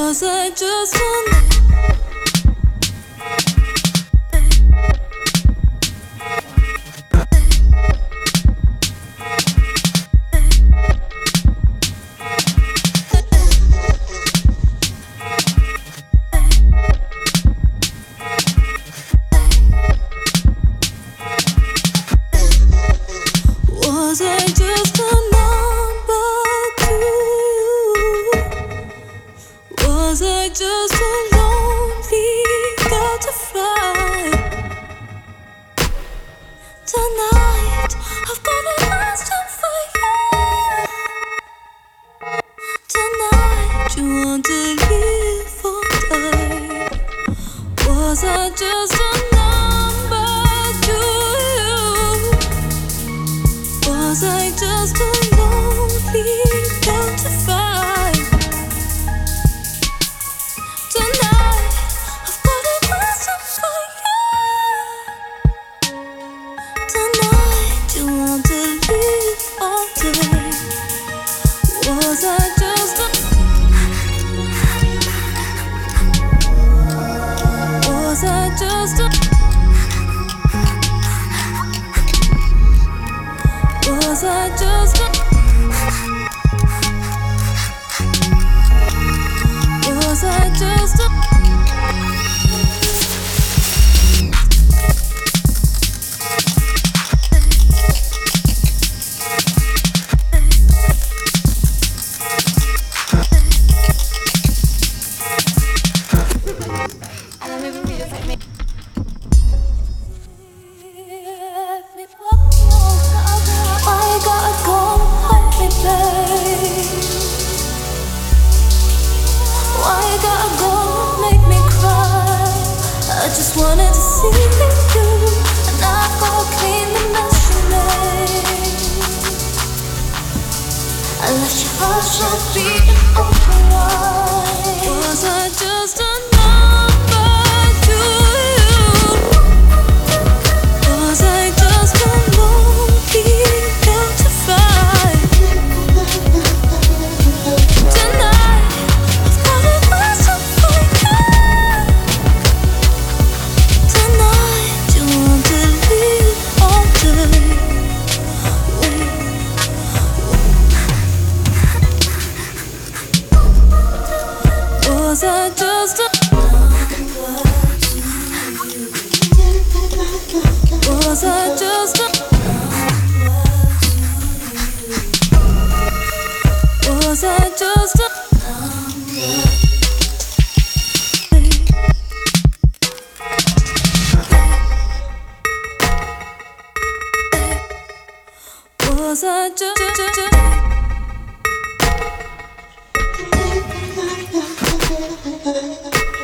Was I just a Was I just a number to you? Was I just a lonely girl to fly? Tonight I've got a question for you. Tonight you want to live or die? Was I just a number to you? Was I just a lonely girl to find? Tonight, I've got a question for you. Tonight, you want to live all day? Was I just a? Was I just a? Was I just a? Was I just a? I just wanted to see you, and I gotta clean the mess you made. I left your heart so beating open wide. Was I just a number to you? Was I just a lonely girl to find? Tonight, I've got a question for you. Tonight, you want to live all day. Was I just a? Was I just a? Was I just a? Was I just?